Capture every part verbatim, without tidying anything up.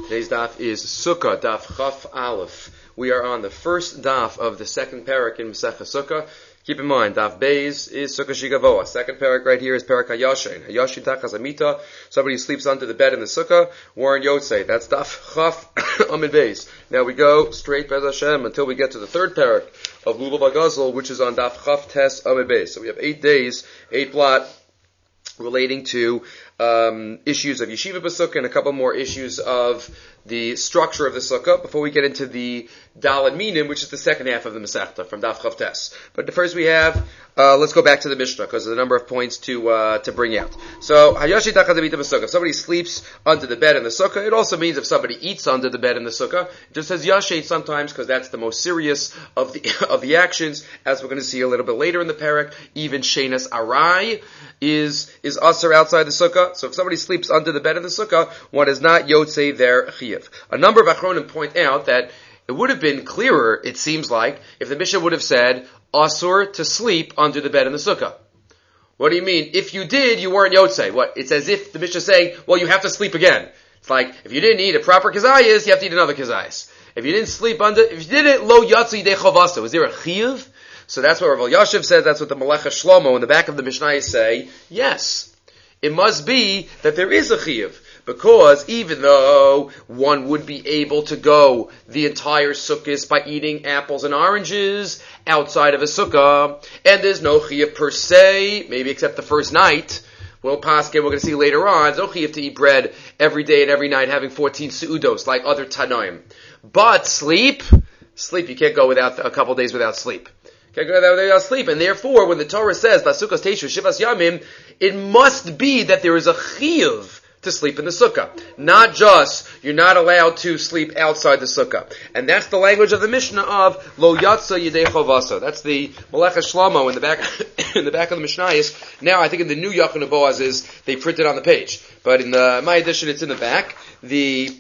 Today's daf is Sukkah, daf Chaf Aleph. We are on the first daf of the second parak in Masechah Sukkah. Keep in mind, daf Beis is Sukkah Shigavoa. Second parak right here is parak Hayashin. Hayashin Tachas Amita. Somebody sleeps under the bed in the Sukkah. Warren Yotzei. That's daf Chaf Amid Beis. Now we go straight Bez Hashem until we get to the third parak of Lulav HaGazal, which is on daf Chaf Tes Amid Beis. So we have eight days, eight blot, relating to um, issues of Yeshiva B'Sukkah and a couple more issues of the structure of the Sukkah before we get into the Daled Minim, which is the second half of the Masechta from Daf Chav Tes. But first we have, uh, let's go back to the Mishnah because there's a number of points to uh, to bring out. So, Hayashi Tachas Amita B'Sukkah. If somebody sleeps under the bed in the Sukkah, it also means if somebody eats under the bed in the Sukkah. It just says Yashet sometimes because that's the most serious of the of the actions, as we're going to see a little bit later in the parak. Even Shenas Arai is is usher outside the Sukkah. So if somebody sleeps under the bed in the Sukkah, one is not Yotzei their Chiyuv. A number of Achronim point out that it would have been clearer, it seems like, if the Mishnah would have said, Asur to sleep under the bed in the Sukkah. What do you mean? If you did, you weren't Yotzei. What? It's as if the Mishnah is saying, well, you have to sleep again. It's like, if you didn't eat a proper kazayas, you have to eat another kazayas. If you didn't sleep under, if you didn't, lo yatsi de chavasa. Was there a chiyuv? So that's what Rav Yashiv says, that's what the Melecha Shlomo in the back of the Mishnah say. Yes. It must be that there is a chiyuv. Because even though one would be able to go the entire sukkah by eating apples and oranges outside of a sukkah, and there's no chiyuv per se, maybe except the first night, well, Paskin, we're going to see later on, there's no chiyuv to eat bread every day and every night having fourteen seudos like other Tanoim. But sleep, sleep, you can't go without a couple days without sleep. Can't go without sleep. And therefore, when the Torah says, Lasukas Teishu Shivas Yamim, it must be that there is a chiyuv to sleep in the sukkah. Not just, you're not allowed to sleep outside the sukkah. And that's the language of the Mishnah of Lo Yatsa Yidei Chavasa. That's the Melecha Shlomo in the back, in the back of the Mishnayos. Now, I think in the new Yachin Boaz is, they print it on the page. But in the, my edition, it's in the back. The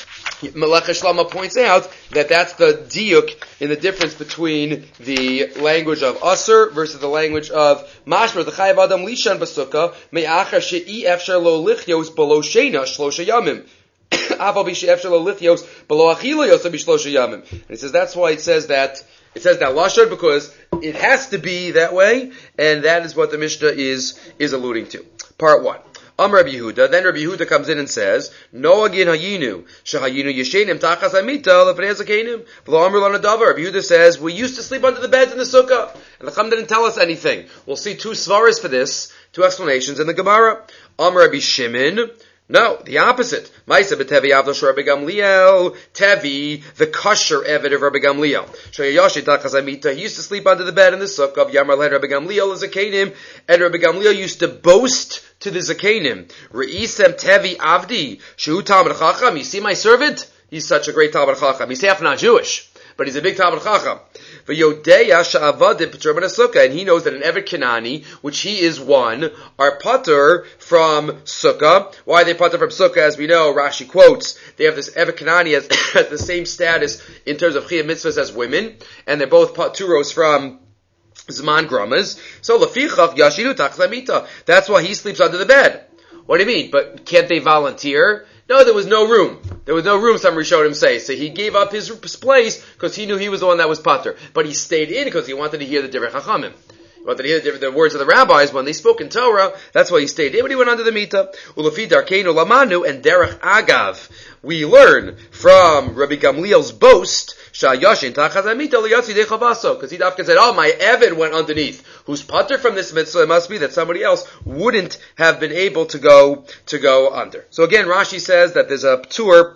Melecha Shlomo points out that that's the diuk in the difference between the language of Asur versus the language of Mashmer. The Chayav Adam Lishan B'Sukkah me'achar she'i efshar lo lichiyos below sheina shlosha yamim. Aval b'she efshar lo lichiyos below achila yosa b'shlosha yamim. And he says that's why it says that it says that lashon because it has to be that way, and that is what the Mishnah is is alluding to. Part one. Am Rabbi Yehuda, then Rabbi Yehuda comes in and says, No agin hayinu, shehayinu yeshenim tachas amita lefnei zakenim, v'lo amr lana davar. Rabbi Yehuda says, we used to sleep under the beds in the sukkah, and the Chum didn't tell us anything. We'll see two svaras for this, two explanations in the Gemara. Am Rabbi Shimon, no, the opposite. Maisa b'tevi avdo shor Rabbi Gamliel, Tevi, the kosher eved of Rabbi Gamliel. Shoyayashi tachas amita, he used to sleep under the bed in the sukkah of Yamar led Rabbi Gamliel as a zakenim, and Rabbi Gamliel used to boast to the zakenim. Re'isem Tevi Avdi, Shehu Talmud Chacham. You see my servant? He's such a great Talmud Chacham. He's half not Jewish, but he's a big Talmud Chacham. V'yodeya sha'avadim p'tur ben sukkah, and he knows that an Evet Kenani, which he is one, are patur from sukkah. Why are they patur from sukkah? As we know, Rashi quotes, they have this Evet Kenani as at the same status in terms of chiyuv mitzvahs as women, and they're both paturos from Zman Gramas. So Lafichach Yashinu Tachlamita. That's why he sleeps under the bed. What do you mean? But can't they volunteer? No, there was no room. There was no room, some Rishonim say. So he gave up his place because he knew he was the one that was patur. But he stayed in because he wanted to hear the Divrei Chachamim. He wanted to hear the, the words of the rabbis when they spoke in Torah. That's why he stayed in, but he went under the mita. Ulafi Darkeinu Lamanu and Derech Agav. We learn from Rabbi Gamliel's boast, Sha'yashin Tachaz Amita Liyatzi De Chavaso, because he dafka said, oh, my Evid went underneath. Who's patur from this mitzvah? It must be that somebody else wouldn't have been able to go, to go under. So again, Rashi says that there's a tour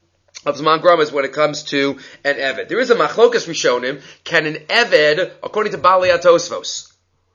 of Zman Gramas when it comes to an Eved. There is a machlokas Rishonim. Can an Eved, according to Balei Tosfos,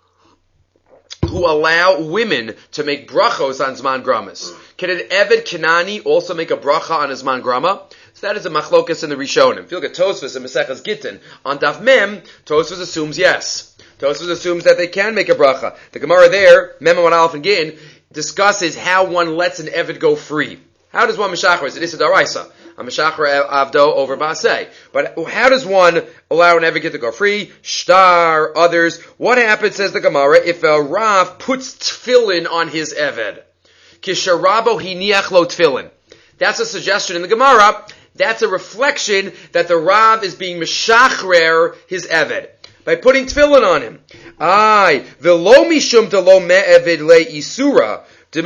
who allow women to make brachos on Zman Gramas, can an Eved Kenani also make a bracha on a Zman Grama? So that is a machlokas in the Rishonim. If you look at Tosfos and Maseches Gittin, on Daf Mem, Tosfos assumes yes. Tosfos assumes that they can make a bracha. The Gemara there, Mem and Aleph and Gittin, discusses how one lets an Eved go free. How does one mishachar? Is it Issa Daraisa? A mishachar avdo over Basei. But how does one allow an Eved to go free? Shtar, others. What happens, says the Gemara, if a Rav puts tefillin on his Eved? Kisharabo hiniach lo tefillin. That's a suggestion in the Gemara. That's a reflection that the Rav is being meshachrer his Eved by putting tefillin on him. Ay, v'lo mishum de lo me'eved le isura. It's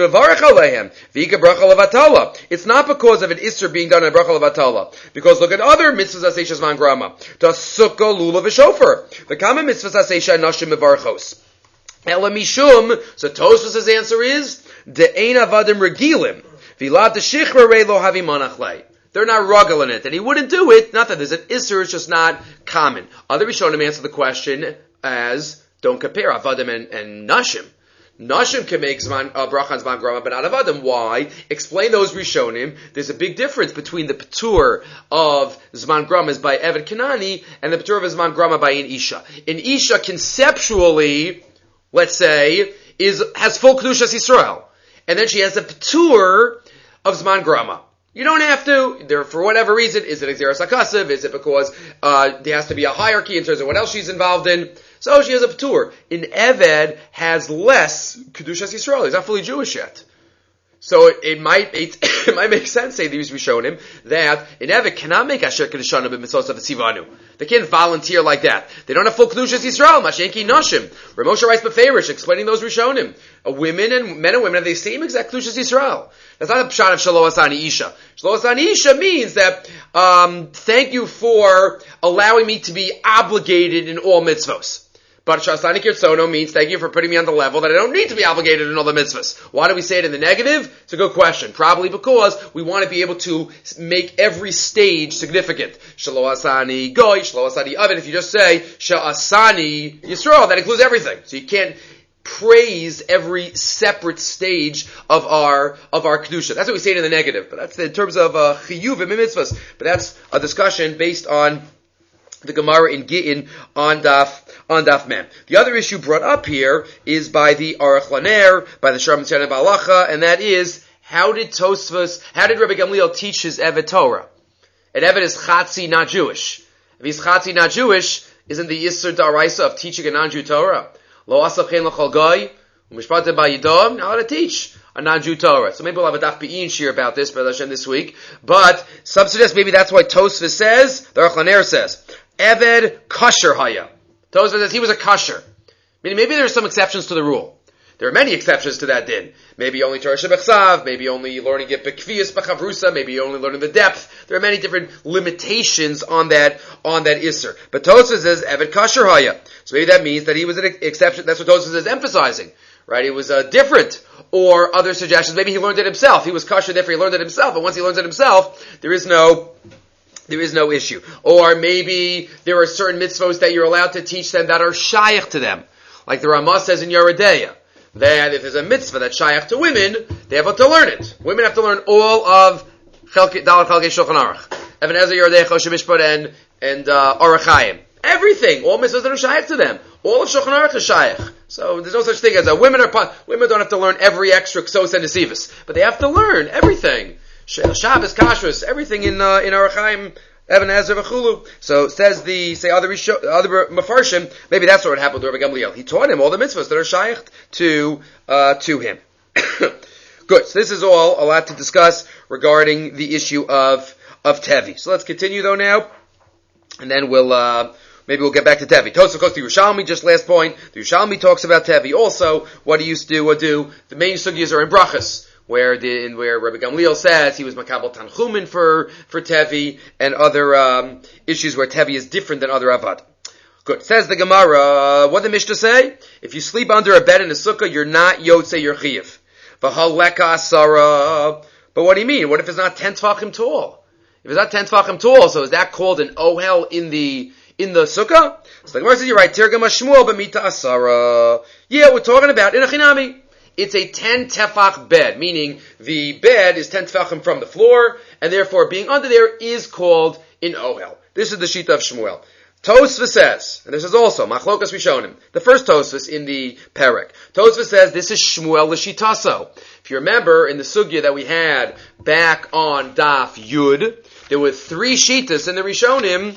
not because of an Isser being done in Bracha Levatala. Because look at other mitzvahs Asesha Zman Grama. Das Sukkah, Lulav, V'Shofar. The common mitzvahs Asesha Nashim Mevarchos. Ela Mishum, so Tosfos' answer is, De'ein Avadim Regilim. V'Lav D'Shichra Rei Lo Havi Manach Lei. They're not rugged in it. And he wouldn't do it. Not that there's an Isser, it's just not common. Other Rishonim answer the question as, don't compare Avadim and, and Nashim. Nashim can make zman, uh, bracha and zman grama, but not avadim. Why? Explain those rishonim. There's a big difference between the patur of zman grama by Eved Kanani and the patur of zman grama by an isha. An isha conceptually, let's say, is has full kedushas Yisrael, and then she has the patur of zman grama. You don't have to. There, for whatever reason, is it exeris hakasav? Is it because uh, there has to be a hierarchy in terms of what else she's involved in? So she has a patur. In Eved has less kedushas Yisrael. He's not fully Jewish yet. So it, it might it, it might make sense, say these we shown him, that in Eved cannot make asher kedushana b'mitzvos of the Sivanu. They can't volunteer like that. They don't have full kedushas Yisrael. Mashenki nashim. Ramosha writes beferish, explaining those rishonim. Uh, women and men and women have the same exact kedushas Yisrael. That's not a pshat of shelo asani isha. Shelo asani isha means that um, thank you for allowing me to be obligated in all mitzvos. But Shasani Kirtsono means thank you for putting me on the level that I don't need to be obligated in all the mitzvahs. Why do we say it in the negative? It's a good question. Probably because we want to be able to make every stage significant. Shelo Asani Goy, Shelo Asani Oven. If you just say Sha'asani Yisrael, that includes everything. So you can't praise every separate stage of our of our kedusha. That's what we say it in the negative. But that's in terms of uh, chiyuv and mitzvahs. But that's a discussion based on the Gemara in Gittin on Daf on Daf Mem. The other issue brought up here is by the Aruch Laner, by the Sharm Tzana Balacha, and that is how did Tosfos, how did Rabbi Gamliel teach his Eved Torah? And Eved is Chatzi, not Jewish. If he's Chatzi, not Jewish, isn't the Yisur Daraisa of teaching a non-Jew Torah? Lo asav chen l'chol goy, u'mishpatim ba'yidom, now how to teach a non-Jew Torah. So maybe we'll have a Daf Be'in shir about this, B'ezras Hashem, this week. But some suggest maybe that's why Tosfos says, the Aruch Laner says, Eved kasher haya. Tosfos says he was a kasher. Meaning maybe there are some exceptions to the rule. There are many exceptions to that din. Maybe only Torah Shebechsav, maybe only learning it Bekviyas B'chavrusa, maybe only learning the depth. There are many different limitations on that, on that Isser. But Tosfos says Eved kasher haya. So maybe that means that he was an exception. That's what Tosfos is emphasizing. Right? It was uh, different. Or other suggestions, maybe he learned it himself. He was kasher, therefore he learned it himself. And once he learns it himself, there is no There is no issue. Or maybe there are certain mitzvos that you're allowed to teach them that are shaykh to them. Like the Ramah says in Yeridea, that if there's a mitzvah that's shaykh to women, they have to learn it. Women have to learn all of Dalet Chalkei Shulchan Aruch. Even Ezer, Yeridea, Choshen Mishpat, and, and uh, Aruch Chaim. Everything, all mitzvahs that are shaykh to them. All of Shulchan Aruch is shaykh. So there's no such thing as a women are, women don't have to learn every extra Ksos and Nesivos. But they have to learn everything. Shabbos, Kashrus, everything in uh, in Aruch Chaim, Even Ezer v'chulu. So says the say other Risho, other Mefarshim. Maybe that's what happened to Rabbi Gamliel. He taught him all the mitzvahs that are shaykh to uh, to him. Good. So this is all a lot to discuss regarding the issue of of Tevi. So let's continue though now, and then we'll uh, maybe we'll get back to Tevi. Tosafos goes to Yerushalmi. Just last point. The Yerushalmi talks about Tevi. Also, what he used to do, or do the main sugyas are in brachas. Where the where Rabbi Gamliel says he was makabel tanchumin for for Tevi and other um, issues where Tevi is different than other avad. Good. Says the Gemara. What did the Mishnah say? If you sleep under a bed in a sukkah, you're not yotzei your chiyuv. V'haleka asara. But what do you mean? What if it's not ten tefachim tall? If it's not ten tefachim tall, so is that called an ohel in the in the sukkah? So the Gemara says you're right. Tirgam hashmuel b'mita asara. Yeah, we're talking about in a chinami. It's a ten tefach bed, meaning the bed is ten tefachim from the floor, and therefore being under there is called in ohel. This is the shita of Shmuel. Tosfos says, and this is also machlokas rishonim, the first Tosfos in the perek. Tosfos says this is Shmuel l'shitaso. If you remember in the sugya that we had back on Daf Yud, there were three shitas in the rishonim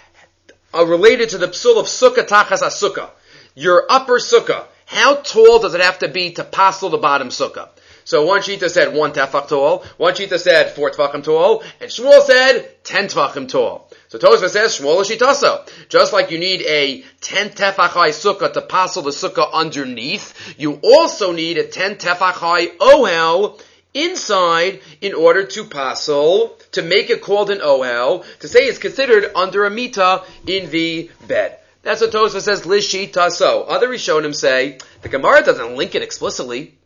uh, related to the psul of sukkah tachas asukah. Your upper sukkah. How tall does it have to be to passel the bottom sukkah? So one Shita said one tefach tall, one Shita said four tefachim tall, and Shmuel said ten tefachim tall. So Tosfos says Shmuel Shitaso. Just like you need a ten tefach high sukkah to passel the sukkah underneath, you also need a ten tefach high ohel inside in order to passel, to make it called an ohel, to say it's considered under a mita in the bed. That's what Tosfos says, Lishitaso. Other Rishonim say, the Gemara doesn't link it explicitly.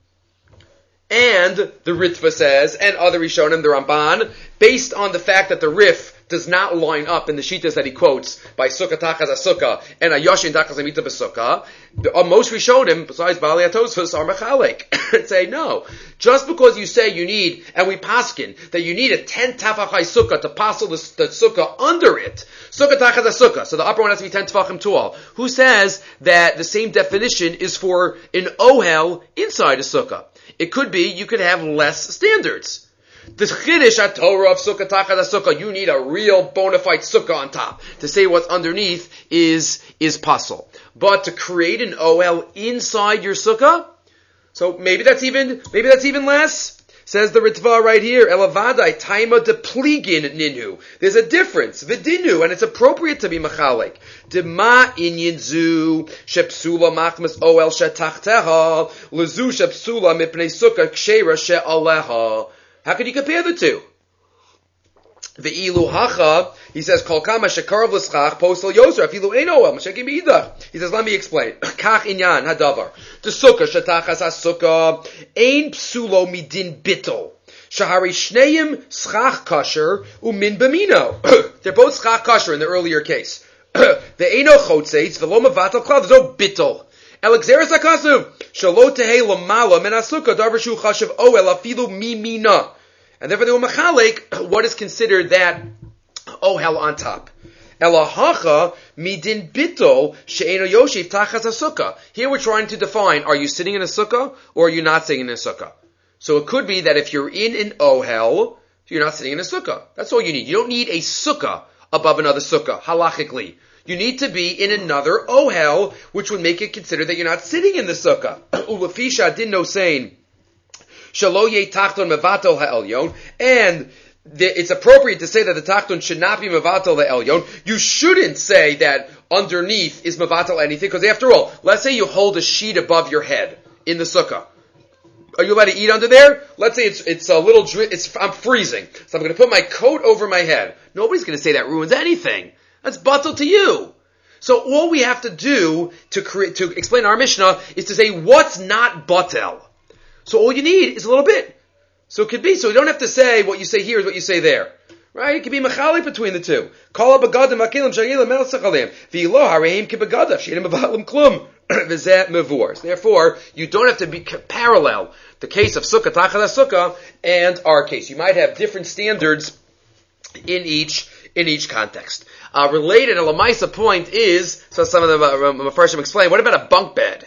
And the Ritva says, and other Rishonim, the Ramban, based on the fact that the Rif does not line up in the Shitas that he quotes by Sukkah Tachas HaSukkah and Ayoshin Tachas HaMita B'Sukkah, uh, most Rishonim, besides Baalei HaTosfos, are Mechalek, and say, no, just because you say you need, and we paskin, that you need a ten Tafachai Sukkah to passel the, the Sukkah under it, Sukkah Tachas HaSukkah, so the upper one has to be ten Tefachim tall. Who says that the same definition is for an Ohel inside a Sukkah? It could be, you could have less standards. The Chiddush HaTorah of Sukkah Tachas HaSukkah, you need a real bona fide Sukkah on top. To say what's underneath is, is puzzle. But to create an O L inside your Sukkah, so maybe that's even, maybe that's even less. Says the Ritva right here, Elavadai, Taima de Pligin Ninhu. There's a difference, Vidinu, and it's appropriate to be Machalik. Dema Inyinzu, Shepsula Machmas O L Shetachteha, Lezu Shepsula Mipnei Sukkah Kshera She'aleha. How can you compare the two? The ilu hacha, he says, kol kama shekarv l'schach posel yoser, afilu ein oel, mashekim b'idach. He says, let me explain. Kach inyan hadavar. The sukkah, shetachas ha-sukkah, ein psulo midin bitol. Shahari shneim schach kasher umin b'mino. They're both schach kasher in the earlier case. The eino chotzeitz, v'lo mevatel klav, there's no bitol. Elexeris HaKasuv, shalo tehei l'mala men ha-sukkah, davar shu chashav oel, afilu mimina. And therefore they were mechalek what is considered that ohel on top. Elahacha midin bitol she'eno yoshiv tachas ha-sukkah. Here we're trying to define, are you sitting in a sukkah or are you not sitting in a sukkah? So it could be that if you're in an ohel, you're not sitting in a sukkah. That's all you need. You don't need a sukkah above another sukkah, halachically. You need to be in another ohel, which would make it considered that you're not sitting in the sukkah. Ulafisha din no saying, Shalo ye tachton mevatel ha'elyon, and the, it's appropriate to say that the tachton should not be mevatel ha'elyon. You shouldn't say that underneath is mevatel anything, because after all, let's say you hold a sheet above your head in the sukkah. Are you allowed to eat under there? Let's say it's it's a little, it's I'm freezing, so I'm going to put my coat over my head. Nobody's going to say that ruins anything. That's batel to you. So all we have to do to create, to explain our Mishnah is to say what's not batel. So all you need is a little bit. So it could be, so you don't have to say what you say here is what you say there. Right? It could be machalik between the two. Kala begadim hakelim shayilim melsachalim. V'ilo hareim kibegadav she'enim mevalim klum. V'zeh mevors. Therefore, you don't have to be parallel the case of sukkah tachas sukkah and our case. You might have different standards in each in each context. Uh, related, a lamaisa point is, so some of the uh, first explain, what about a bunk bed?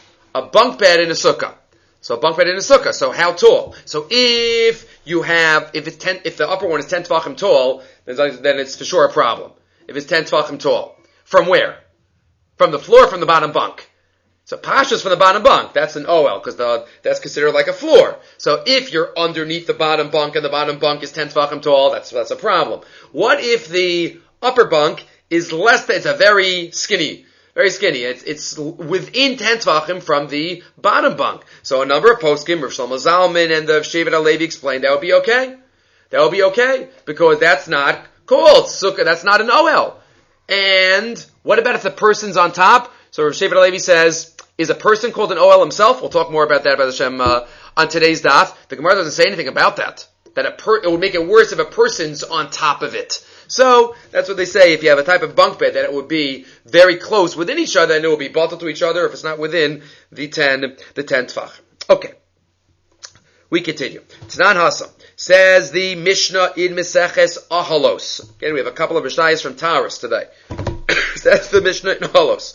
A bunk bed in a sukkah. So a bunk bed in a sukkah. So how tall? So if you have, if it's ten, if the upper one is ten tefachim tall, then, then it's for sure a problem. If it's ten tefachim tall. From where? From the floor or from the bottom bunk? So pashas from the bottom bunk. That's an O L, because that's considered like a floor. So if you're underneath the bottom bunk and the bottom bunk is ten tefachim tall, that's, that's a problem. What if the upper bunk is less than, it's a very skinny, very skinny. It's, it's within ten tvachim from the bottom bunk. So a number of poskim, Rav Shlomo Zalman and the Shevet HaLevi explained that would be okay. That would be okay, because that's not called sukkah, that's not an O L. And what about if the person's on top? So Rav Shevet HaLevi says, is a person called an O L himself? We'll talk more about that, B'ez Hashem, uh, on today's daf. The Gemara doesn't say anything about that. That a per- it would make it worse if a person's on top of it. So, that's what they say, if you have a type of bunk bed, that it would be very close within each other, and it will be bottled to each other if it's not within the ten, the ten tfach. Okay. We continue. Tanan Hassam says the Mishnah in Meseches Ahalos. Again, we have a couple of Mishnayos from Taurus today. That's the Mishnah in Ahalos.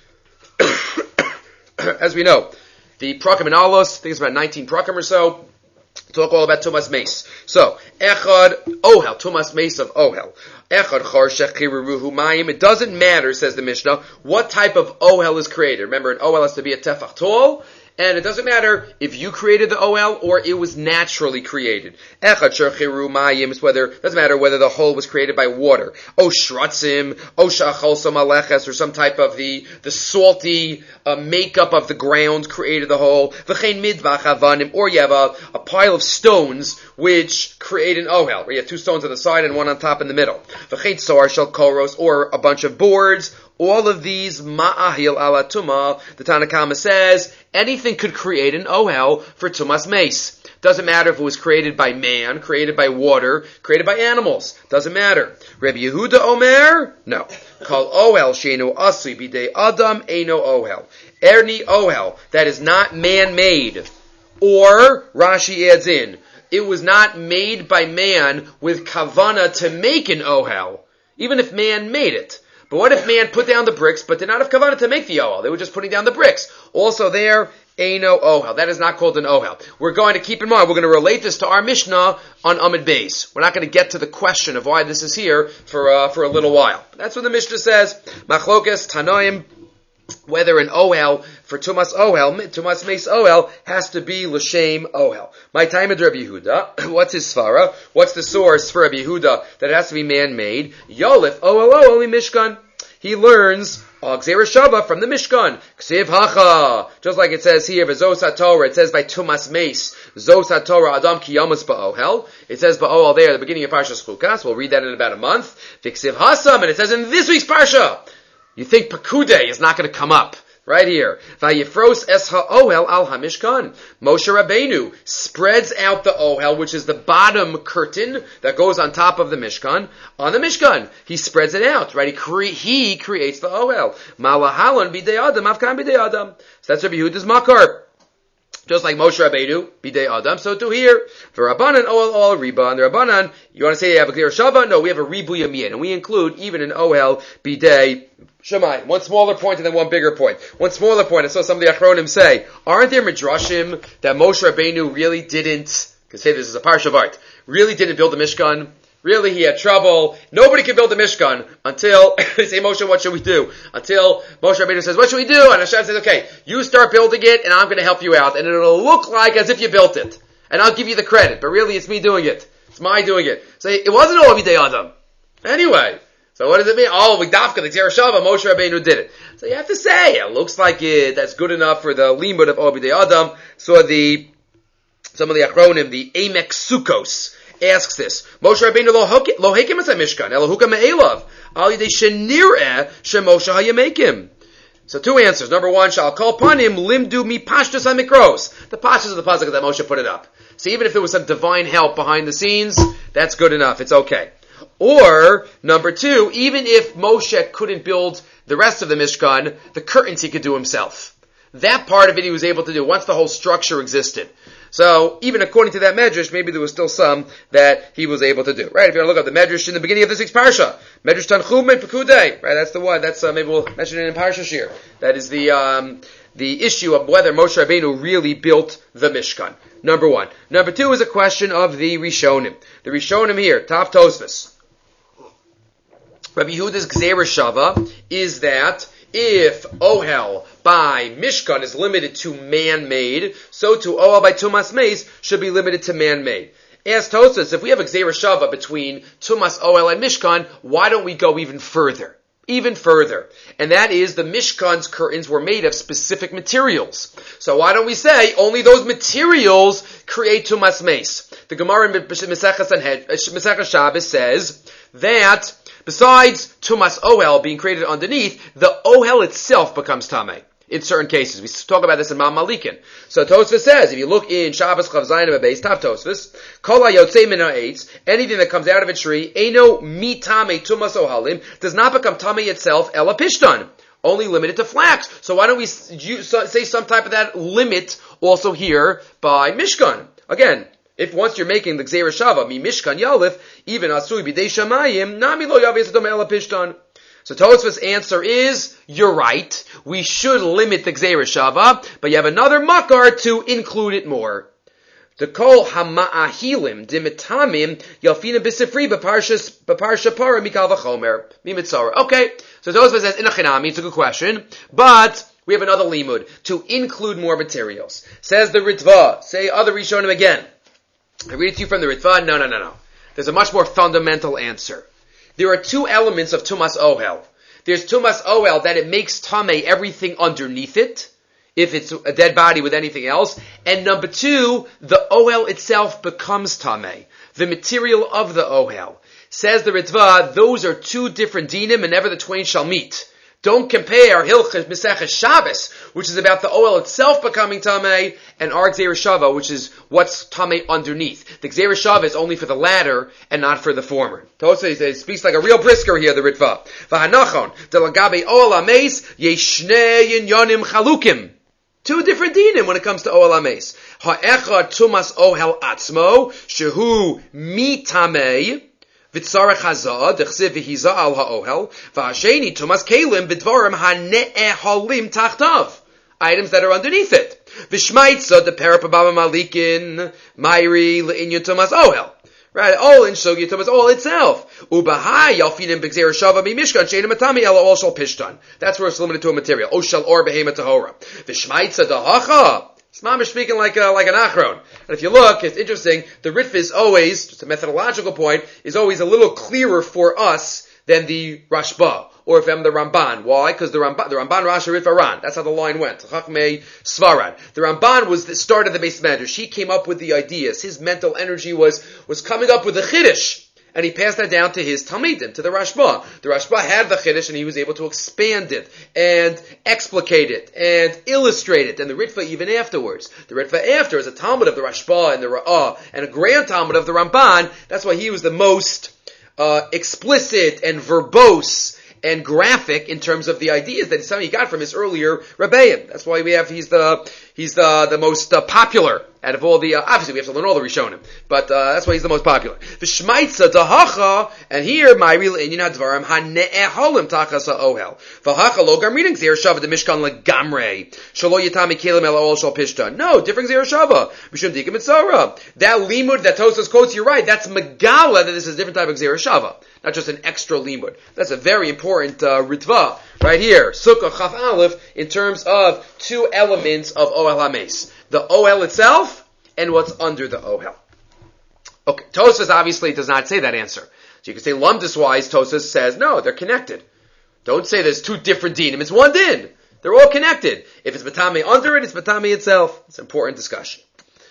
As we know, the Prakim in Ahalos, I think it's about nineteen Prakim or so, talk all about Tumas Mace. So, Echad Ohel, Tumas Mace of Ohel. Echad Charshech Kiruruhu Mayim. It doesn't matter, says the Mishnah, what type of Ohel is created. Remember, an Ohel has to be a tefach tall, And it doesn't matter if you created the ohel or it was naturally created. Echad sherchiru mayim is whether, doesn't matter whether the hole was created by water. O shratzim, o shacholso maleches, or some type of the, the salty uh, makeup of the ground created the hole. V'chein midvach avanim, or you have a, a pile of stones which create an ohel, where you have two stones on the side and one on top in the middle. V'chein soar shel koros, or a bunch of boards. All of these ma'ahil ala tuma, the Tanna Kama says, anything could create an ohel for tumas meis. Doesn't matter if it was created by man, created by water, created by animals. Doesn't matter. Rabbi Yehuda Omer? No. Kol ohel sheinu asui bidei adam eino ohel. Erni ohel, that is not man-made. Or, Rashi adds in, it was not made by man with kavana to make an ohel, even if man made it. But what if man put down the bricks, but did not have kavanah to make the ohel? They were just putting down the bricks. Also there, Eino ohel. That is not called an ohel. We're going to keep in mind, we're going to relate this to our Mishnah on Amud Beis. We're not going to get to the question of why this is here for uh, for a little while. That's what the Mishnah says. Machlokes, Tanoim, whether an ohel for Tumas ohel, Tumas Meis ohel, has to be L'Shem ohel. My time of Rabbi Yehuda, what's his svara? What's the source for Rabbi Yehuda that it has to be man-made? Yolif ohel ohel Mishkan. He learns Gzeira Shava from the Mishkan. Ksiv hacha. Just like it says here, V'zos HaTorah, it says by Tumas Meis, Zos HaTorah Adam ki yamas ba'ohel. It says ba'ohel there at the beginning of Parshas Chukas. We'll read that in about a month. V'ksiv hasam, and it says in this week's Parsha. You think Pekudei is not going to come up. Right here. Vayifros es ha'ohel al hamishkan. Moshe Rabbeinu spreads out the ohel, which is the bottom curtain that goes on top of the Mishkan. On the Mishkan, he spreads it out, right? He, cre- he creates the ohel. Malahalan bidei adam, afkan bidei adam. So that's Rabbi Yehuda's makar. Just like Moshe Rabbeinu, bidei adam, so too here. For Rabbanan, ohel, ohel, riba. And the Rabbanan, you want to say you have a clear shava? No, we have a ribu yamin. And we include even an ohel, bidei Shemai. One smaller point and then one bigger point. One smaller point, I saw some of the Achronim say, aren't there midrashim that Moshe Rabbeinu really didn't, because say this is a parsha of art, really didn't build the Mishkan? Really, he had trouble. Nobody could build the Mishkan until, they say, Moshe, what should we do? Until Moshe Rabbeinu says, what should we do? And Hashem says, okay, you start building it and I'm going to help you out. And it'll look like as if you built it. And I'll give you the credit. But really, it's me doing it. It's my doing it. So it wasn't all Videi Adam. Anyway. So what does it mean? Oh, we dafka the Gzeira Shava, Moshe Rabbeinu did it. So you have to say, it looks like it, that's good enough for the limud of Obidei Adam. So the, some of the Achronim, the Emek Sukos, asks this. Moshe Rabbeinu lo hekim es ha-mishkan, elo huka me'elav, al yidei shenir'eh she-Moshe hayamekim. So two answers. Number one, shall kol panim limdu mi pashtus ha-mikros. The pashtus of the pasuk that Moshe put it up. So even if there was some divine help behind the scenes, that's good enough. It's okay. Or, number two, even if Moshe couldn't build the rest of the Mishkan, the curtains he could do himself. That part of it he was able to do once the whole structure existed. So, even according to that Medrash, maybe there was still some that he was able to do. Right, if you want to look up the Medrash in the beginning of this week's Parsha, Medrash Tanchum and Pekudei, right, that's the one, that's, uh, maybe we'll mention it in Parsha Shir. That is the, um, the issue of whether Moshe Rabbeinu really built the Mishkan. Number one. Number two is a question of the Rishonim. The Rishonim here, Tav Tosfos. Rabbi Yehuda's Gzeira Shava is that if ohel by Mishkan is limited to man-made, so too ohel by Tumas Meis should be limited to man-made. Ask Tosfos, if we have a Gzeira Shava between Tumas ohel and Mishkan, why don't we go even further? Even further. And that is the Mishkan's curtains were made of specific materials. So why don't we say only those materials create Tumas Meis? The Gemara in Masechah Shabbos says that besides Tumas Ohel being created underneath, the Ohel itself becomes Tameh. In certain cases. We talk about this in Ma'am Malikin. So Tosfos says, if you look in Shabbos Chav Zayin of Beis, Tav Tosfos, Kol HaYotzei Min HaEitz, anything that comes out of a tree, Eino Mi Tameh Tumas Ohalim, does not become Tameh itself, Ela Pishtan. Only limited to flax. So why don't we say some type of that limit also here by Mishkan? Again, if once you're making the Gzeira Shava, Mi Mishkan Yalif, even Asui B'dei Shamayim, Nami Lo Yavis Adom Ela Pishtan. So Tosfos' answer is, you're right, we should limit the Gzeira Shava, but you have another makar to include it more. The kol hama'ahilim dimitamim yalfina b'sifri b'parshas b'parsha para mikal v'chomer mimitzara. Okay, so Tosfos says in a chinami, it's a good question, but we have another limud to include more materials. Says the Ritva, say other Rishonim again. I read it to you from the Ritva. No, no, no, no. There's a much more fundamental answer. There are two elements of Tumas Ohel. There's Tumas Ohel that it makes Tameh everything underneath it, if it's a dead body with anything else. And number two, the Ohel itself becomes Tameh, the material of the Ohel. Says the Ritva, those are two different dinim and never the twain shall meet. Don't compare Hilchos Maseches Shabbos, which is about the Ohel itself becoming Tameh, and our Gzeira Shava, which is what's Tameh underneath. The Gzeira Shava is only for the latter and not for the former. Tosei speaks like a real brisker here, the Ritva. V'hanachon, delagabe Ohel HaMeis, yeshnei yinyanim chalukim. Two different dinim when it comes to Ohel HaMeis. Ha'echad Tumas Ohel Atzmo, shehu mi Tameh, V'tzarech hazah, dechsev v'hiza al ha'ohel, v'hasheni tumas kelim b'dvarim ha'ne'eholim tachtav. Items that are underneath it. V'shmaitza de perapababa malikin, mayri le'inyan tumas ohel. Right, all in shogya tumas ohel itself. Ubahai yalfinim b'gzeira shava mi-mishkan she'enim atami ela all shal pishtan. That's where it's limited to a material. O shal or behema tahora. V'shmaitza de hacha. Mamish speaking like a, like an achron. And if you look, it's interesting, the Ritva is always, just a methodological point, is always a little clearer for us than the Rashba, or if I'm the Ramban. Why? Because the Ramban, the Ramban Rasha Ritva Ran. That's how the line went. Chachmei Svarad. The Ramban was the start of the base medrash. He came up with the ideas. His mental energy was, was coming up with the Chiddush. And he passed that down to his Talmidim, to the Rashba. The Rashba had the Chiddush and he was able to expand it and explicate it and illustrate it. And the Ritva even afterwards. The Ritva after is a Talmud of the Rashba and the Ra'ah and a grand Talmud of the Ramban. That's why he was the most uh, explicit and verbose and graphic in terms of the ideas that something he got from his earlier Rebbeim. That's why we have, he's the, he's the, the most uh, popular out of all the, uh, obviously we have to learn all the Rishonim, but uh, that's why he's the most popular. V'shmaitza dahacha, and here, my real inyan hadvarim, ha-ne'eholim tachasa ohel. V'hacha lo gamrining zir shava de mishkan legamrei, shalo yitami kelim el ol shal pishtan. No, different zir shava. Mishum dikim etzara. That limud that Tosas quotes, you're right, that's megala that this is a different type of zir shava. Not just an extra limud. That's a very important uh, ritva right here. Sukkah Chaf Aleph in terms of two elements of Ohel HaMeis. The Ohel itself and what's under the Ohel. Okay, Tosas obviously does not say that answer. So you can say lumdus-wise, Tosas says, no, they're connected. Don't say there's two different dinim. It's one din. They're all connected. If it's Batami under it, it's Batami itself. It's an important discussion.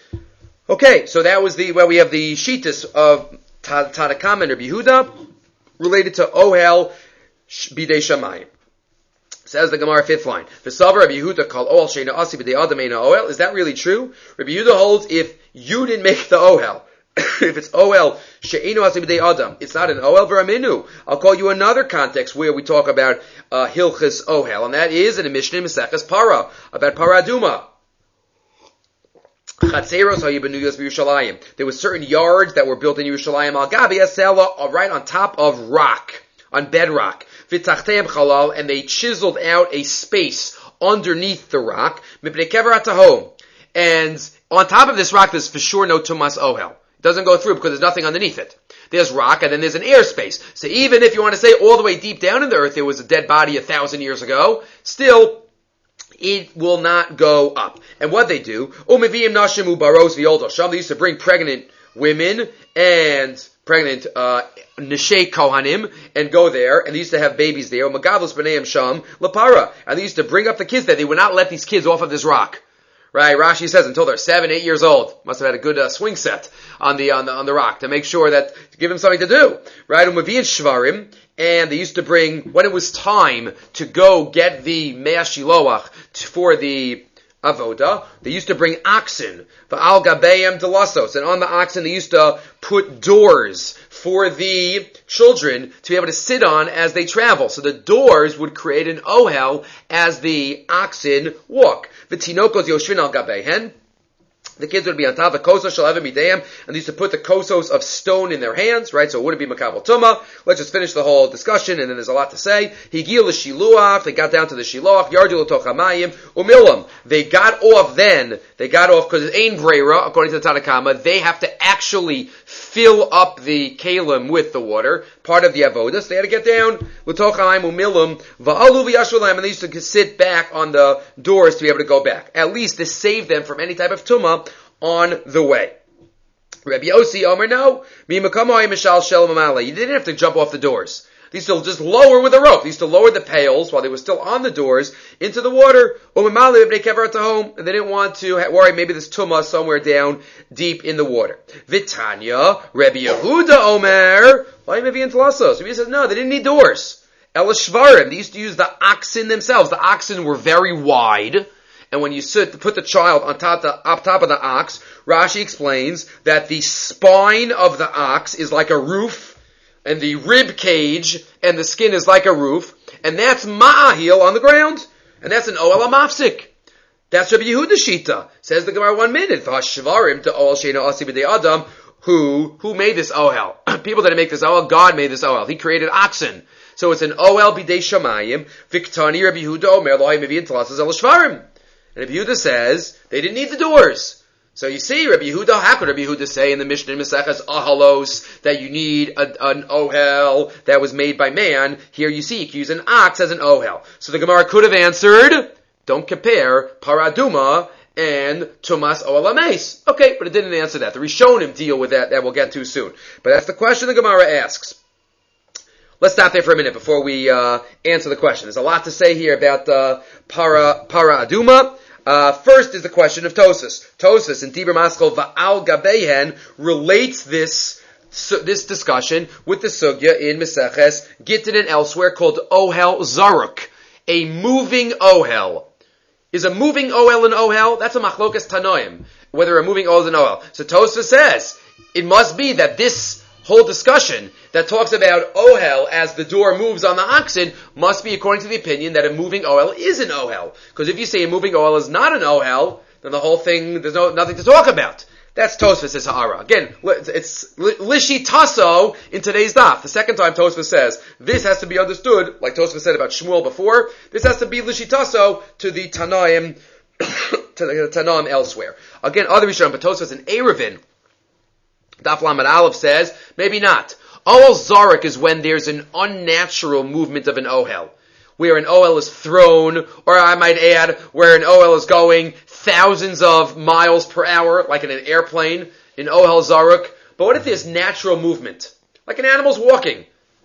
Okay, so that was the, where we have the Shitas of Tadakam and Rabbi Yehuda related to Ohel Bidei Shamayim. Says the Gemara, fifth line. V'savar Rabbi Yehuda kal Ohel sheina asi b'dei adam eina Ohel. Is that really true? Rabbi Yehuda holds if you didn't make the Ohel, if it's Ohel sheina asi b'dei adam, it's not an Ohel v'raminu. I'll call you another context where we talk about uh, Hilchis Ohel, and that is in the Mishnah Maseches Para, about Para Aduma. Chatzeros hayibenuyos b'Yerushalayim. There were certain yards that were built in Yerushalayim al gabi asela, right on top of rock, on bedrock. V'tachteim chalal, and they chiseled out a space underneath the rock. Mipnei kever atahom, and on top of this rock, there's for sure no tumas ohel. It doesn't go through because there's nothing underneath it. There's rock, and then there's an air space. So even if you want to say all the way deep down in the earth there was a dead body a thousand years ago, still it will not go up. And what they do, umivim nashim ubaros v'yoldo sham. They used to bring pregnant women and pregnant uh neshei kohanim and go there, and they used to have babies there. Magadlos b'neiim sham lapara, and they used to bring up the kids there. They would not let these kids off of this rock. Right? Rashi says until they're seven, eight years old. Must have had a good uh, swing set on the on the on the rock to make sure that to give them something to do. Right? Umaviyin shvarim, and they used to bring when it was time to go get the mea shiloach for the avoda. They used to bring oxen, va'al gabeim delasos, and on the oxen they used to put doors for the children to be able to sit on as they travel. So the doors would create an ohel as the oxen walk. V'tinokos yoshvin al gabehen, The kids would be on top of kosos shalevim midayim, and they used to put the kosos of stone in their hands, right? So it wouldn't be makabel tuma. Let's just finish the whole discussion, and then there's a lot to say. Higil l'shiluach, they got down to the shiluach, yardu l'toch hamayim, umilam. They got off then, they got off, because it's ein breira, according to the Tanakama, they have to actually fill up the kalim with the water, part of the avodah, so they had to get down, l'toch hamayim umilam, va'alu v'yashulaim, and they used to sit back on the doors to be able to go back. At least this saved them from any type of tumah on the way. Rabbi Yossi Omer, no. You didn't have to jump off the doors. They used to just lower with a rope. They used to lower the pails while they were still on the doors into the water. And they didn't want to worry, maybe there's tumah somewhere down deep in the water. Vitanya, Rabbi Yehuda Omer, so he says, no, they didn't need doors. Elashvarim, they used to use the oxen themselves. The oxen were very wide. And when you sit, put the child on top, the, up top of the ox, Rashi explains that the spine of the ox is like a roof, and the rib cage and the skin is like a roof, and that's ma'ahil on the ground, and that's an oel amafsik. That's Rabbi Yehuda Shita. Says the Gemara one minute. V'hashvarim to oel sheina asi b'dei adam. Who who made this ohel? People didn't make this ohel. God made this ohel. He created oxen. So it's an ohel b'dei shamayim. Viktani Rabbi Yehuda Omer lo'ay mevi intalasas el shvarim. And Rabbi Yehuda says they didn't need the doors. So you see, Rabbi Yehuda, how could Rabbi Yehuda say in the Mishnah in Maseches Ahalos that you need a, an ohel that was made by man? Here you see, you can use an ox as an ohel. So the Gemara could have answered, don't compare paraduma and tumas ohel ames. Okay, but it didn't answer that. The Rishonim deal with that, that we'll get to soon. But that's the question the Gemara asks. Let's stop there for a minute before we uh, answer the question. There's a lot to say here about uh, para para aduma. Uh, first is the question of Tosas. Tosas in Tibur Maskal Va'al Gabehen relates this su- this discussion with the sugya in Meseches Gittin and elsewhere called Ohel Zaruk, a moving Ohel. Is a moving Ohel an Ohel? That's a machlokas tanoim, whether a moving Ohel is an Ohel. So Tosas says it must be that this whole discussion that talks about ohel as the door moves on the oxen must be according to the opinion that a moving ohel is an ohel. Because if you say a moving ohel is not an ohel, then the whole thing, there's no nothing to talk about. That's Tosfos' ha'ara. Again, it's lishi taso in today's daf. The second time Tosfos says, this has to be understood, like Tosfos said about Shmuel before, this has to be lishi taso to the Tanaim, to the Tanaim elsewhere. Again, other Rishonim, but Tosfos in Erevin, Daf Lamed Aleph says, maybe not. Ohel Zarek is when there's an unnatural movement of an ohel, where an ohel is thrown, or I might add, where an ohel is going thousands of miles per hour, like in an airplane, in Ohel Zarek. But what if there's natural movement? Like an animal's walking.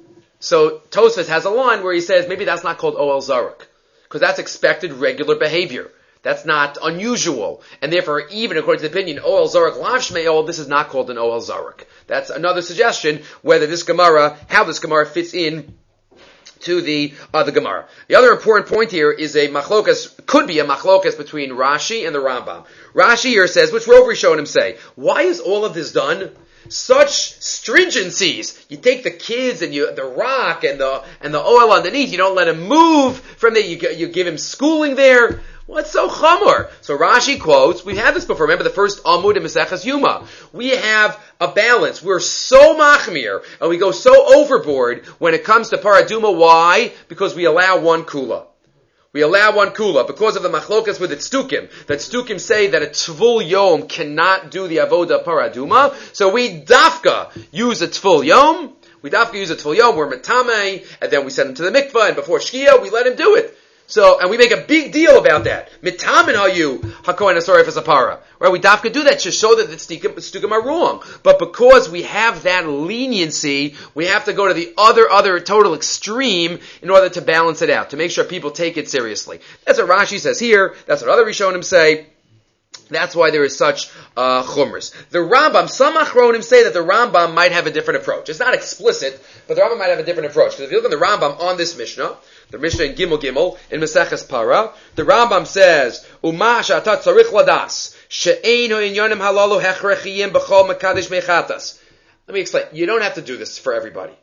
So Tosfos has a line where he says, maybe that's not called Ohel Zarek, because that's expected regular behavior. That's not unusual. And therefore, even according to the opinion, Ohel Zarek Lav Shme'ol, this is not called an Ohel Zarek. That's another suggestion, whether this Gemara, how this Gemara fits in to the uh, the Gemara. The other important point here is a machlokas, could be a machlokas between Rashi and the Rambam. Rashi here says, which Rov Rishonim say, why is all of this done? Such stringencies. You take the kids and you, the rock and the, and the oil underneath, you don't let him move from there, you, you give him schooling there. What's so chamor? So Rashi quotes, we've had this before, remember the first Amud in Maseches Yuma. We have a balance. We're so machmir, and we go so overboard when it comes to paraduma. Why? Because we allow one kula. We allow one kula because of the machlokas with its stukim. That stukim say that a tvul yom cannot do the avoda paraduma. So we dafka use a tvul yom. We dafka use a tvul yom. We're metame, and then we send him to the mikvah, and before shkia we let him do it. So, and we make a big deal about that. Mitamin hayu hakohen asori fasapara. Right? We dafka do that to show that the stukim are wrong. But because we have that leniency, we have to go to the other, other total extreme in order to balance it out, to make sure people take it seriously. That's what Rashi says here. That's what other Rishonim say. That's why there is such uh, chumras. The Rambam, some achronim say that the Rambam might have a different approach. It's not explicit, but the Rambam might have a different approach. Because if you look at the Rambam on this Mishnah, the Mishnah in Gimel Gimel, in Meseches Para, the Rambam says, Uma she'ata tzarich ladas, she'einu inyonim halalu hechrechiyim b'chol mekadesh mechatas. Let me explain. You don't have to do this for everybody.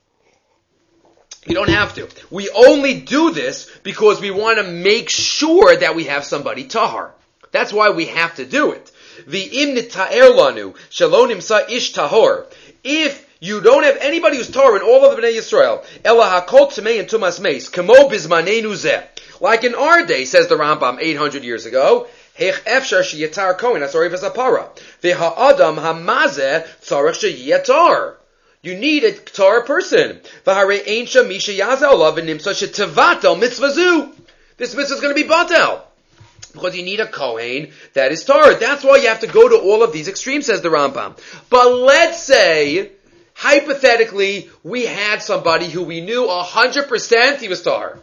You don't have to. We only do this because we want to make sure that we have somebody tahar. That's why we have to do it. V'im nita'er lanu, shalonim sa ish tahor. If you don't have anybody who's Torah in all of the Bnei Yisrael, ela hakol tzmei and tumas meis, kamo bizmanenu zeh. Like in our day, says the Rambam eight hundred years ago, hech efshar sheyetar kohen asori v'zapara. V'ha'adam hamazeh tzarech sheyetar. You need a Torah person. V'harei ein sham misha yazel olav v'nimsa shetevatel mitzvazu. This mitzvah is going to be batel. Because you need a Kohen that is Torah. That's why you have to go to all of these extremes, says the Rambam. But let's say, hypothetically, we had somebody who we knew one hundred percent he was Torah.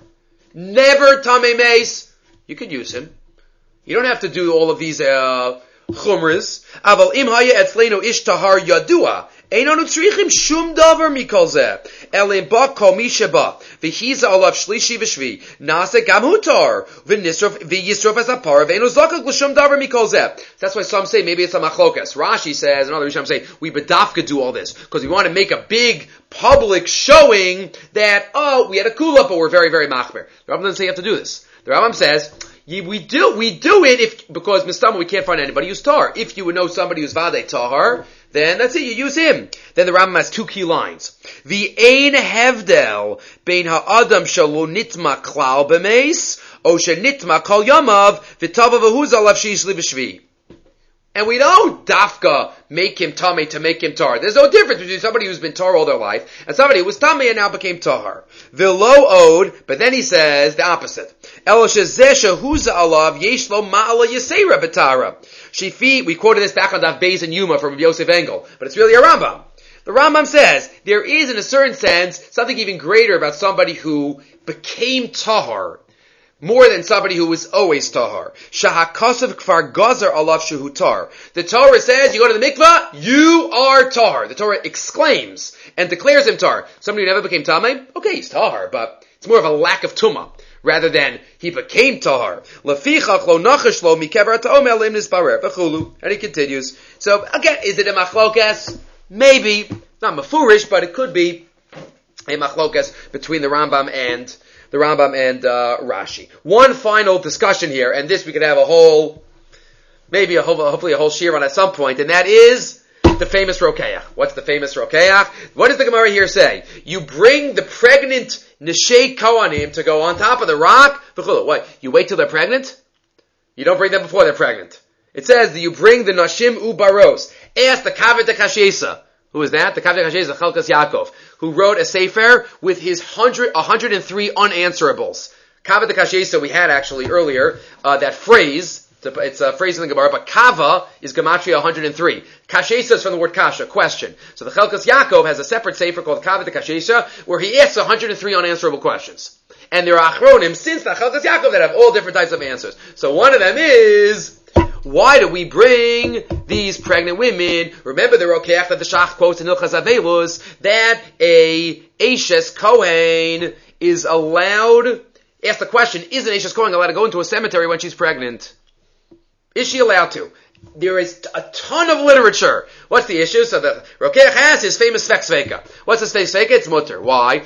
Never Tamei Meis. You could use him. You don't have to do all of these uh, chumras. Aval im haya etzleinu ish tahar yadua. Einonu tzrichim shum davar mikol zeh. Elim ba kol mi sheba. V'hiza olav shlishi v'shvi. Nase gam hutar. V'nisrof v'yisrof as a par. V'einu zakak l'shum davar mikol zeh. That's why some say maybe it's a machlokas. Rashi says, and other Risham say, we bedafka do all this. Because we want to make a big public showing that, oh, we had a kula, but we're very, very machmer. The Rambam doesn't say you have to do this. The Rambam says, we do, we do it if, because Mistama, we can't find anybody who's tar. If you would know somebody who's Vadei Tahar, then that's it, you use him. Then the Rambam has two key lines. The ein hevdel bein ha'adam shalo nitma klal b'meis, o she nitma kol yamav, v'tava v'huz alav sheishli v'shvi. And we don't dafka make him tamei to make him tar. There's no difference between somebody who's been tar all their life and somebody who was tamei and now became tahar. V'lo od, but then he says the opposite. El shezeh shehuza alav yesh lo ma'ala yisera b'tara. Shifi, we quoted this back on Daf Beis and Yuma from Yosef Engel, but it's really a Rambam. The Rambam says there is, in a certain sense, something even greater about somebody who became tahar, more than somebody who was always tahar. Shahakasav kfar gazar alav shehu tar. The Torah says, you go to the mikvah, you are tahar. The Torah exclaims and declares him tahar. Somebody who never became tamei, okay, he's tahar, but it's more of a lack of tumah, rather than he became tahar. Lefichach lo nachash lo mikever ta'om elim nisparer v'chulu. And he continues. So again, is it a machlokas? Maybe. Not mafurish, but it could be a machlokas between the Rambam and the Rambam and uh, Rashi. One final discussion here, and this we could have a whole, maybe a whole, hopefully a whole shir on at some point, and that is the famous rokeach. What's the famous rokeach? What does the Gemara here say? You bring the pregnant neshei kohanim to go on top of the rock. What? You wait till they're pregnant? You don't bring them before they're pregnant. It says that you bring the nashim ubaros. Ask the kavet kashesa. Who is that? The kavet kashesa, Chalkas Yaakov, who wrote a sefer with his hundred, one hundred three unanswerables. Kavet kashesa we had actually earlier, uh, that phrase, it's a phrase in the Gemara, but kava is gematria one hundred three. Kashesa is from the word kasha, question. So the Chalkas Yaakov has a separate sefer called Kavet Kashesa, where he asks one hundred three unanswerable questions. And there are achronim since the Chalkas Yaakov that have all different types of answers. So one of them is, why do we bring these pregnant women? Remember the rokeach that the Shach quotes in Ilchas Avelus, that a Eishes Kohen is allowed, ask the question, is an Eishes Kohen allowed to go into a cemetery when she's pregnant? Is she allowed to? There is a ton of literature. What's the issue? So the rokeach has his famous Svek What's the Svek It's mutter. Why?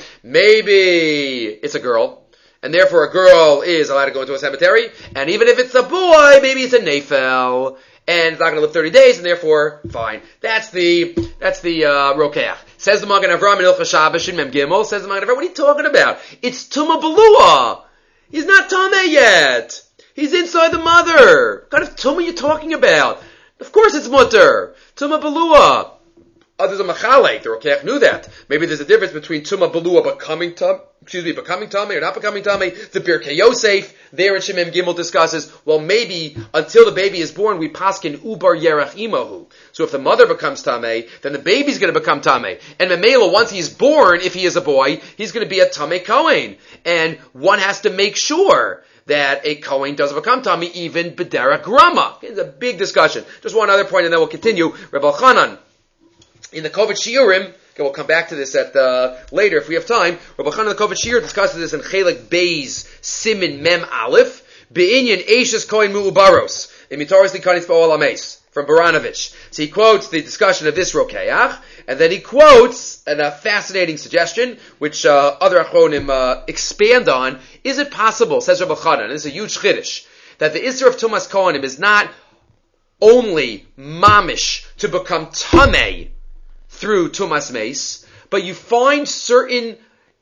Maybe it's a girl, and therefore a girl is allowed to go into a cemetery, and even if it's a boy, maybe it's a nefel, and it's not going to live thirty days, and therefore, fine. That's the, that's the, uh, rokeach. Says the Magen Avraham in Ilchas Shabbos in Mem Gimel, says the Magen Avraham, what are you talking about? It's Tumah Belua. He's not Tameh yet. He's inside the mother. What kind of Tumah are you talking about? Of course it's mutter. Tumah Belua. Others are machalek. The rokeach knew that. Maybe there's a difference between Tumah Belua becoming Tum, excuse me, becoming Tameh or not becoming Tameh. The Birkei Yosef, there in Shemem Gimel discusses, well, maybe until the baby is born, we paskin ubar yerach imahu. So if the mother becomes Tameh, then the baby's going to become Tameh. And Memela, once he's born, if he is a boy, he's going to be a Tameh Kohen. And one has to make sure that a Kohen doesn't become Tameh, even B'derech Grama. It's a big discussion. Just one other point, and then we'll continue. Reb Elchanan, in the Kovet Shiurim, okay, we'll come back to this at uh, later if we have time. Rabbi Chanan the Kovet Shiur discusses this in Chelek Beis Simin Mem Aleph, Be'inyan Eishes Kohen Mu'ubaros, in Mitaros Likanis Ba'ol Ames, from Baranovich. So he quotes the discussion of this rokeach, and then he quotes a uh, fascinating suggestion, which uh, other achronim uh, expand on. Is it possible, says Rabbi Chanan, this is a huge chiddush, that the Isser of Tumas Kohanim is not only mamish to become tamei through tumas meis, but you find certain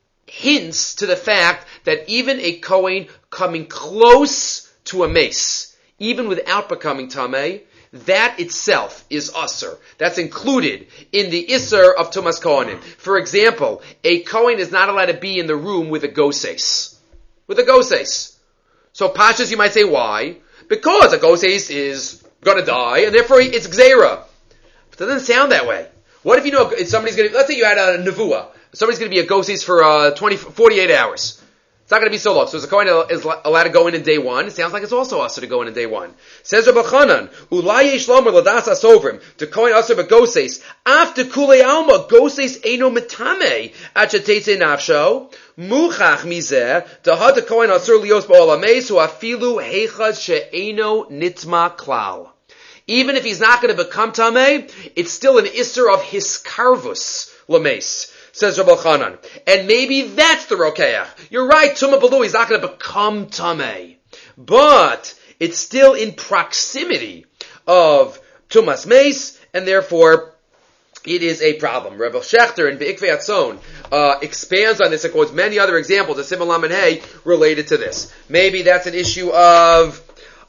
hints to the fact that even a Kohen coming close to a mace, even without becoming tamei, that itself is usur. That's included in the isur of Tumas Kohanim. For example, a Kohen is not allowed to be in the room with a goses. With a goses. So Pashas, you might say, why? Because a goses is gonna die, and therefore it's gzeira. But it doesn't sound that way. What if you know if somebody's gonna, let's say you had a nevuah, somebody's gonna be a goses for uh, twenty, forty-eight hours. It's not going to be so long. So is a Kohen is allowed to go in in day one? It sounds like it's also usher to go in in day one. Says Rabbi Chanan, Ulay yesh lomer ladas asovrim, to Kohen usher begoses, after kulei alma, goses eno metame, achetete nafsho, muchach mizeh, tahad the Kohen usher lios ba'olameis, hu afilu heichad she'eno nitma klal. Even if he's not going to become tamei, it's still an isser of hiskarvus lameis. Says Rabbi Chanan. And maybe that's the rokeach. You're right, Tumah Balu, he's not going to become Tamei. But it's still in proximity of Tumas Meis, and therefore it is a problem. Rabbi Shechter in Be'ikvei Atzon uh, expands on this and quotes many other examples of Simon Laman Hay related to this. Maybe that's an issue of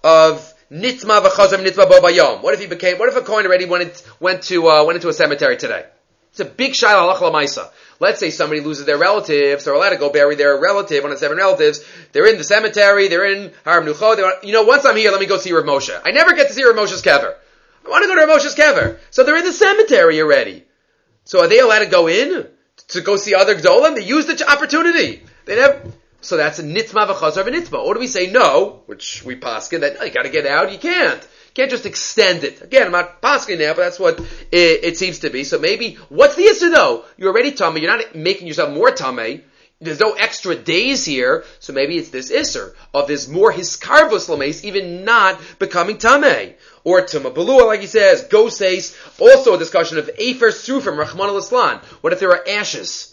of Nitma v'chazam Nitma bo bayom. What if he became, what if a Kohen already went, went to, uh, went into a cemetery today? It's a big shayla halach l'maisa. Let's say somebody loses their relatives, they're allowed to go bury their relative, one of the seven relatives. They're in the cemetery, they're in Har Menucha. They want, you know, once I'm here, let me go see Rav Moshe. I never get to see Rav Moshe's kever. I want to go to Rav Moshe's kever. So they're in the cemetery already. So are they allowed to go in to go see other Gdolim? They use the opportunity. They never. So that's a nitma v'chazar v'nitma. Or do we say no, which we paskin that no, you got to get out? You can't. You can't just extend it. Again, I'm not paskin now, but that's what it, it seems to be. So maybe what's the issue though? You're already tamei. You're not making yourself more tamei. There's no extra days here, so maybe it's this isser of this more hiskarvus lameis, even not becoming tamei. Or Tumah Belua, like he says, goses, also a discussion of Efer Sufim, Rachmana Litzlan. What if there are ashes?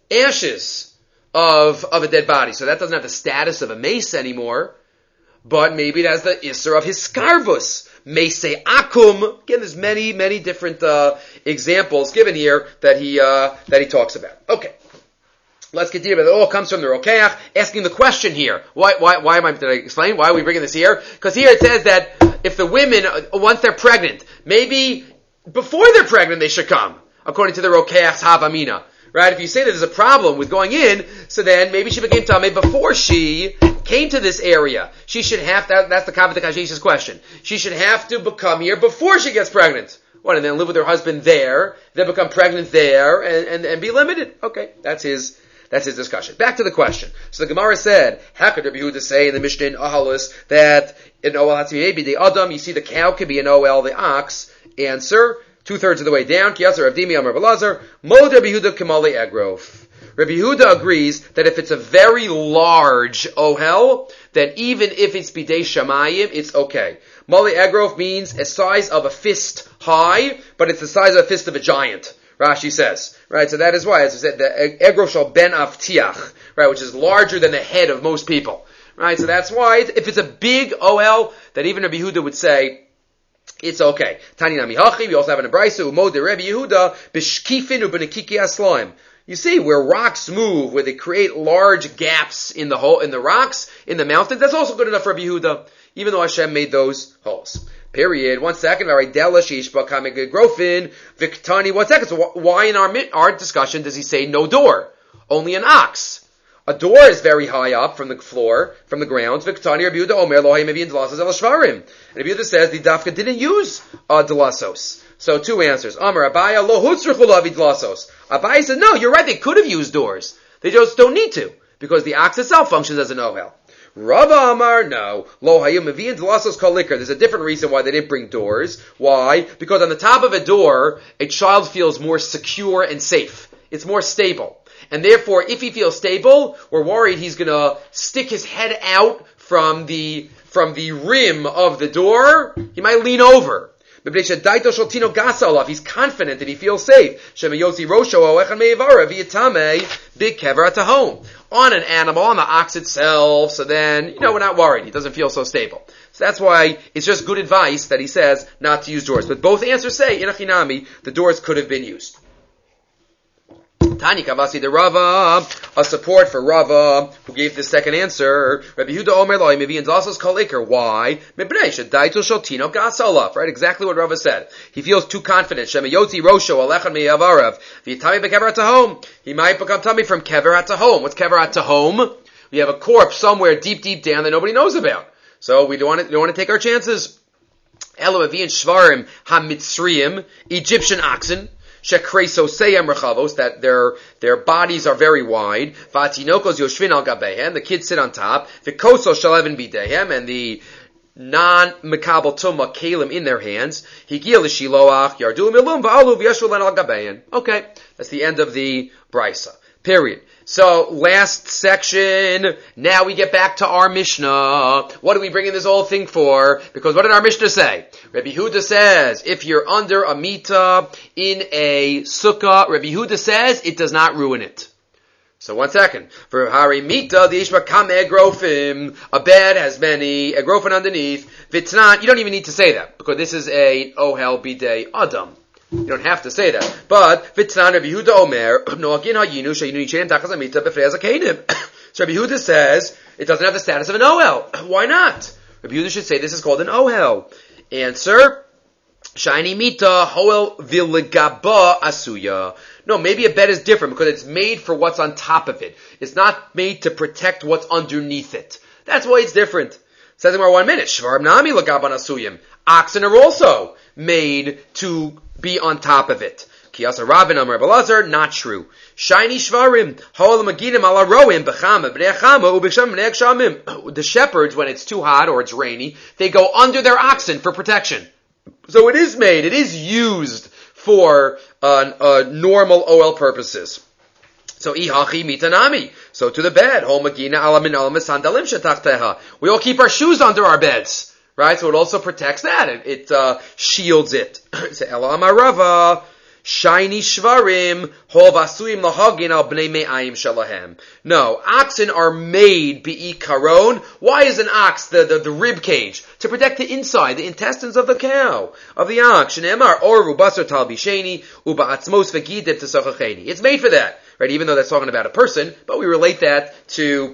Ashes of, of a dead body. So that doesn't have the status of a mace anymore, but maybe it has the isser of hiskarvus. Mese akum. Again, there's many, many different, uh, examples given here that he, uh, that he talks about. Okay. Let's continue, but it all comes from the Rokeach asking the question here. Why, why, why am I, did I explain? Why are we bringing this here? Because here it says that if the women, once they're pregnant, maybe before they're pregnant they should come, according to the Rokeach's Havamina. Right? If you say that there's a problem with going in, so then maybe she became Tamei before she came to this area. She should have, that, that's the Kavat Kashish's question. She should have to become here before she gets pregnant. What, and then live with her husband there, then become pregnant there, and, and, and be limited? Okay, that's his, That's his discussion. Back to the question. So the Gemara said, how could Rabbi Yehuda say in the Mishnah in Ahalus that in Oel Hatzmi the Adam, you see the cow could be an Oel, the ox? Answer, two-thirds of the way down, Kiyasar Avdimi Amar Balazar, Mod Rabbi Yehuda Kamali Egrof. Rabbi Yehuda agrees that if it's a very large Ohel, then even if it's Bidei Shamayim, it's okay. Mali Egrof means a size of a fist high, but it's the size of a fist of a giant. Rashi says, right? So that is why, as I said, the Egrof shall ben avtiach, right? Which is larger than the head of most people, right? So that's why, if it's a big Ohel, that even Rabbi Yehuda would say, it's okay. Tani nami hachi, we also have an Abraisu, Umod de Rabbi Yehuda, b'shkifin u'b'nekiki aslaim. You see, where rocks move, where they create large gaps in the hole, in the rocks, in the mountains, that's also good enough for Rabbi Yehuda, even though Hashem made those holes. Period. One second. All right. Dela shishba kamig grofin viktani. One second. So why in our our discussion does he say no door? Only an ox. A door is very high up from the floor, from the ground. Viktani Rabbi Yehuda omer lo hayim mevi'in delasos el shvarim. And Rabbi Yehuda says the dafka didn't use uh, delasos. So two answers. Amar Abaya lo hutzrichu lavi delasos. Abaya said no. You're right. They could have used doors. They just don't need to because the ox itself functions as an ohel. Rava Amar, no. Lo hayim mevi'in delasos kol likar. There's a different reason why they didn't bring doors. Why? Because on the top of a door, a child feels more secure and safe. It's more stable. And therefore, if he feels stable, we're worried he's gonna stick his head out from the, from the rim of the door. He might lean over. He's confident that he feels safe. on an animal, on the ox itself, so then, you know, we're not worried. He doesn't feel so stable. So that's why it's just good advice that he says not to use doors. But both answers say, in Achinami, the doors could have been used. Tani Kavasi de Rava, a support for Rava, who gave the second answer. Rabbi Yehuda Omer Loi, Mevi Zasos Kaliker. Why? Mibnei Shadaitul Shotino Gasalaf. Right, exactly what Rava said. He feels too confident. Shemayoti Rosho Alechan Meyavarav. V'yitami bekever atahom. He might become tummy from kever atahom. What's kever atahom? We have a corpse somewhere deep, deep down that nobody knows about. So we don't want to, don't want to take our chances. Elo Avian Shvarim HaMitzriyim, Egyptian oxen. Shekresoseyam rechavos, that their their bodies are very wide. Vatinokos yoshvin al gabehem, the kids sit on top. Vikosos shalevin bidehem, and the non-mekabel tumah kalim in their hands. Higil l'shiloach yardu milum va'alu v'yashvulen al gabehem. Okay, that's the end of the brisa. Period. So, last section, now we get back to our Mishnah. What are we bringing this whole thing for? Because what did our Mishnah say? Rabbi Yehuda says, if you're under a mita in a sukkah, Rabbi Yehuda says, it does not ruin it. So one second. For Hari Mita, the Ishma Kam Egrofim, a bed has many, Egrofin underneath. Vitnan, you don't even need to say that, because this is a Ohel Bidei Adam. You don't have to say that. But, Vitzan Rabbi Yehuda Omer, Noagin HaYinu, Shayinu Yichen Tachas HaMitzah B'frei HaKeinim. So Rabbi Yehuda says, it doesn't have the status of an Ohel. Why not? Rabbi Yehuda should say this is called an Ohel. Answer, Shiny Mita, Hoel Viligaba Asuya. No, maybe a bed is different because it's made for what's on top of it. It's not made to protect what's underneath it. That's why it's different. Says in more one minute, Shvarm Nami Lagaban Asuyim. Oxen are also made to be on top of it. Kiyasa Rabin Amar Balazar, not true. Shiny Shvarim, Hol Maginim ala Roim, Bechama, Bnechama, Ubisham Bnech Shamim. The shepherds, when it's too hot or it's rainy, they go under their oxen for protection. So it is made, it is used for uh, uh, normal O L purposes. So ihachi mitanami. So to the bed. Hol Magina ala min ala sandalim shetachteha. We all keep our shoes under our beds. Right? So it also protects that. It, it uh, shields it. So Ela Amarava, Shiny Shvarim, Hol Vasuyim Lahagin al Bnei Me'ayim Shalahem. No, oxen are made bi'i karon. Why is an ox the, the, the rib cage? To protect the inside, the intestines of the cow, of the ox. Shneemar Oru Basar Talbisheni, Uba Atzmos Vegidib Tesachacheni. It's made for that. Right? Even though that's talking about a person, but we relate that to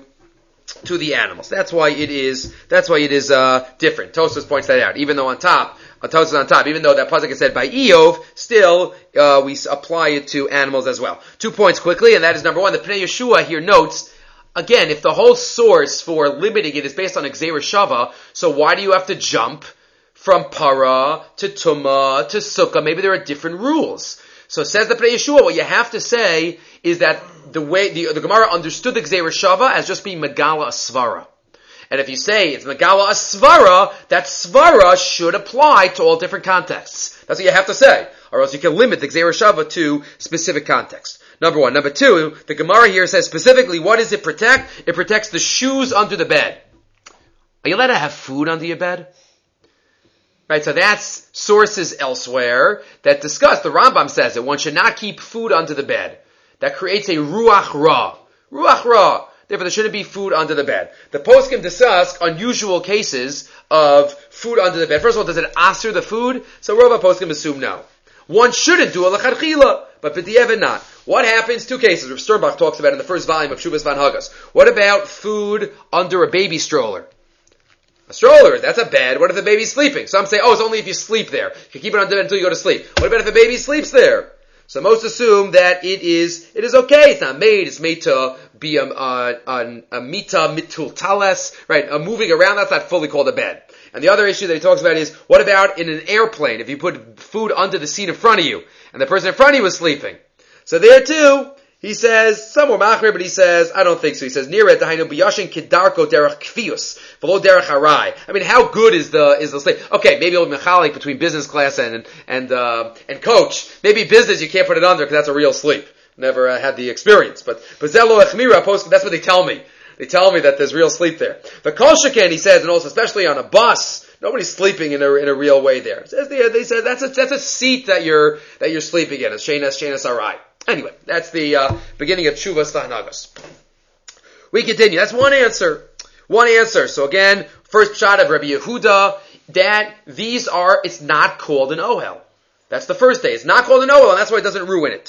to the animals. That's why it is, that's why it is, uh, different. Tosfos points that out. Even though on top, uh, Tosfos on top, even though that pasuk is said by Eov, still, uh, we apply it to animals as well. Two points quickly, and that is number one, the Pnei Yeshua here notes, again, if the whole source for limiting it is based on Gzeira Shava, so why do you have to jump from Para to Tumah to Sukkah? Maybe there are different rules. So says the Pnei Yeshua, what you have to say is that the way, the, the Gemara understood the Gzeira Shava as just being Megala Asvara. And if you say it's Megala Asvara, that Svara should apply to all different contexts. That's what you have to say. Or else you can limit the Gzeira Shava to specific context. Number one. Number two, the Gemara here says specifically, what does it protect? It protects the shoes under the bed. Are you allowed to have food under your bed? Right, so that's sources elsewhere that discuss, the Rambam says that one should not keep food under the bed. That creates a ruach ra. Ruach ra. Therefore, there shouldn't be food under the bed. The poskim discuss unusual cases of food under the bed. First of all, does it asur the food? So Rova poskim assume no. One shouldn't do a lecharchila, but b'di'evet not. What happens? Two cases. Rav Sternbach talks about in the first volume of Shuvas Van Hagas. What about food under a baby stroller? A stroller, that's a bed. What if the baby's sleeping? Some say, oh, it's only if you sleep there. You can keep it under bed until you go to sleep. What about if the baby sleeps there? So most assume that it is, it is okay. It's not made. It's made to be a, a, a, a mita mitul tales, right? A moving around, that's not fully called a bed. And the other issue that he talks about is, what about in an airplane? If you put food under the seat in front of you, and the person in front of you is sleeping. So there too, he says, somewhere machmer, but he says, I don't think so. He says, near it, dahainu biyashin kidarko derech kfius, v'lo derech harai. I mean, how good is the, is the slave? Okay, maybe it'll be mechalik between business class and, and, uh, and coach. Maybe business, you can't put it under because that's a real sleep. Never uh, had the experience. But, but zelo echmira, post, that's what they tell me. They tell me that there's real sleep there. The kol sheken, he says, and also especially on a bus, nobody's sleeping in a, in a real way there. It says they, they said that's a, that's a seat that you're, that you're sleeping in. It's shenas, shenas arai. Anyway, that's the uh, beginning of Tshuvas Tahanagas. We continue. That's one answer. One answer. So again, first shot of Rabbi Yehuda, that these are, it's not called an ohel. That's the first day. It's not called an ohel, and that's why it doesn't ruin it.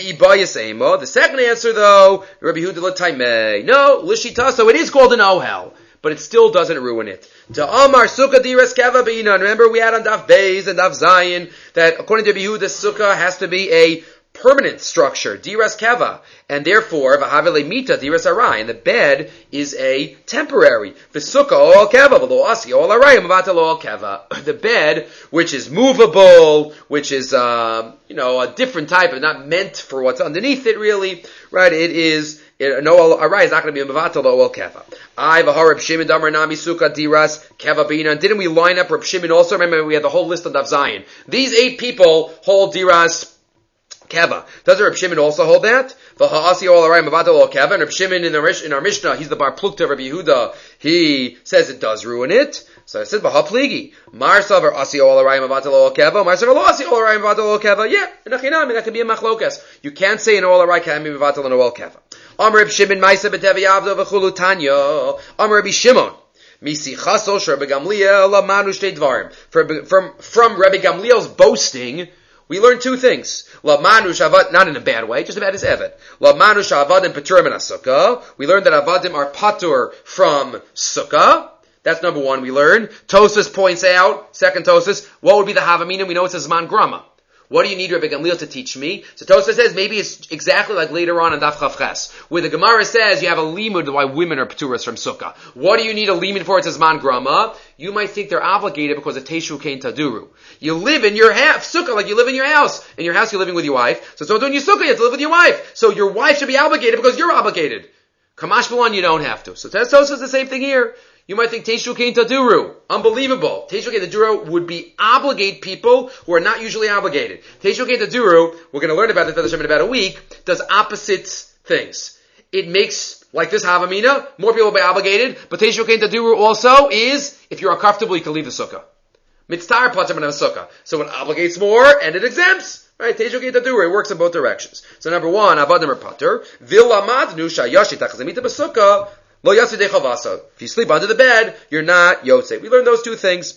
The second answer, though, Rabbi Yehuda l'taimei. No, l'shita, so it is called an ohel, but it still doesn't ruin it. To Amar sukkah diras keva b'ina. Remember, we had on Daf Beis and Daf Zayin that according to Rabbi Yehuda, sukkah has to be a permanent structure, diras keva, and therefore v'havele mita diras arai, and the bed is a temporary. V'sukkah all keva, v'lo asi all arai, mavata lo all keva. The bed, which is movable, which is um, you know a different type, of not meant for what's underneath it, really, right? It is. It, no arai is not going to be mavata lo all keva. I v'har Reb Shimon damar nami sukkah diras keva b'ina. Didn't we line up Reb Shimon also? Remember, we had the whole list of Daf Zayin. These eight people hold diras keva. Doesn't Reb Shimon also hold that? V'ha'asi all arai mavata lo keva. And Reb Shimon in, the, in our Mishnah, he's the bar plukta of Rabbi Yehuda. He says it does ruin it. So I said, v'ha'pligi. Mar savar asi all arai mavata lo keva. Mar savar lo asi all arai mavata lo keva. Yeah, nachinami, that can be a machlokas. You can't say an all arai can be mavata lo all keva. Amar Reb Shimon ma'isa b'tevi avdo v'chulu tanya. Amar Rabbi Shimon. Misi chaso shar Rabbi Gamliel lamanu shtei dvarim. From from Rabbi Gamliel's boasting, we learn two things. Lamanu shavad, not in a bad way, just about his evet. Lamanu shavadim paturim in sukkah. We learned that avadim are patur from sukkah. That's number one. We learn. Tosas points out. Second Tosas, what would be the havamina? We know it's a zman grama. What do you need Rabbi Gamliel to teach me? So Tosas says maybe it's exactly like later on in Daf Chav Ches, where the Gemara says you have a limud why women are paturas from sukkah. What do you need a limud for? It's a zman grama. You might think they're obligated because of Teshu Kein Taduru. You live in your house, sukkah, like you live in your house. In your house you're living with your wife. So, so doing your sukkah, you have to live with your wife. So your wife should be obligated because you're obligated. Kamash B'lan, you don't have to. So Tosas is the same thing here. You might think Teshu Kein Taduru. Unbelievable. Teshu Kein Taduru would be obligate people who are not usually obligated. Teshu Kein Taduru, we're going to learn about it in about a week, does opposite things. It makes, like this Havamina, more people will be obligated, but Teshu Kein Taduru also is, if you're uncomfortable, you can leave the sukkah. Mitztar patam and a sukkah. So it obligates more, and it exempts. Right? Teshu Kein Taduru, it works in both directions. So number one, avadim are pater. Vilamadnu shayashi tachzemita b'sukkah. Lo yatsi dechavasa. If you sleep under the bed, you're not yotze. We learned those two things.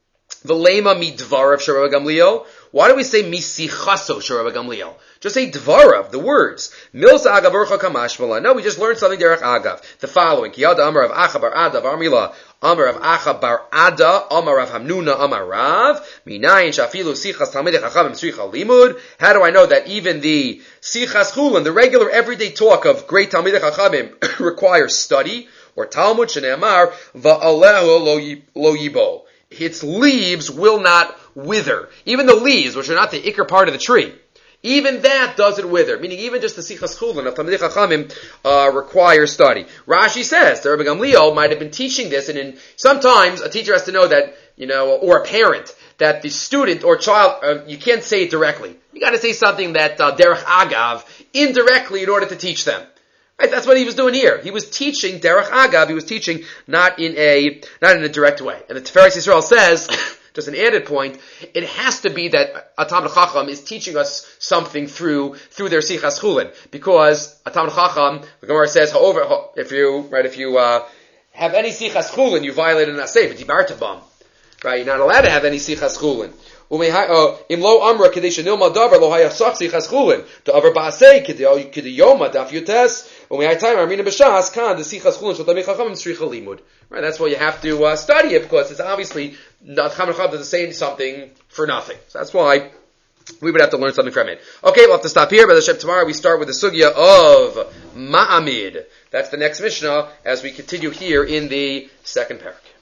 V'lema midvarav shel Rabbi Gamliel. Why do we say misichaso shel Rabbi Gamliel? Just say dvarav, the words. Milsa agav urcha kamash v'la. No, we just learned something derech agav. The following. Ki yada amar of Acha bar Ada v'armila. Amar of Acha bar Ada. Amar of Hamnuna amar Rav. Minayin shafilu sichas talmidei chachamim tzricha limud. How do I know that even the sichas chulin, the regular everyday talk of great talmidei chachamim, requires study? Or Talmud shene'amar va'alehu lo yibol. Its leaves will not wither. Even the leaves, which are not the ikar part of the tree, even that doesn't wither. Meaning even just the sichas chulin of Talmidei Chachamim uh, requires study. Rashi says the Rabbi Gamliel might have been teaching this, and in, sometimes a teacher has to know that, you know, or a parent, that the student or child, uh, you can't say it directly. You got to say something that uh, derech agav, indirectly, in order to teach them. Right, that's what he was doing here. He was teaching derech agav. He was teaching not in a not in a direct way. And the Tiferes Yisrael says, just an added point, it has to be that a Talmid Chacham is teaching us something through through their sichas chulin, because a Talmid Chacham, the Gemara says, however, if you right, if you uh, have any sichas chulin, you violate an asay, but dibarta bam. Right, you're not allowed to have any sichas chulin. Im lo amra kedei shenilma davar lo hayasach sichas chulin to avar baasei kedei yoma daf yutes umehai time armina b'shas kan the sichas chulin shel tamid chachamim tzricha limud. Right, that's why you have to uh, study it, because it's obviously not Talmid Chacham doesn't say something for nothing. So that's why we would have to learn something from it. Okay, we'll have to stop here. But tomorrow we start with the sugya of Ma'amid. That's the next Mishnah as we continue here in the second parak.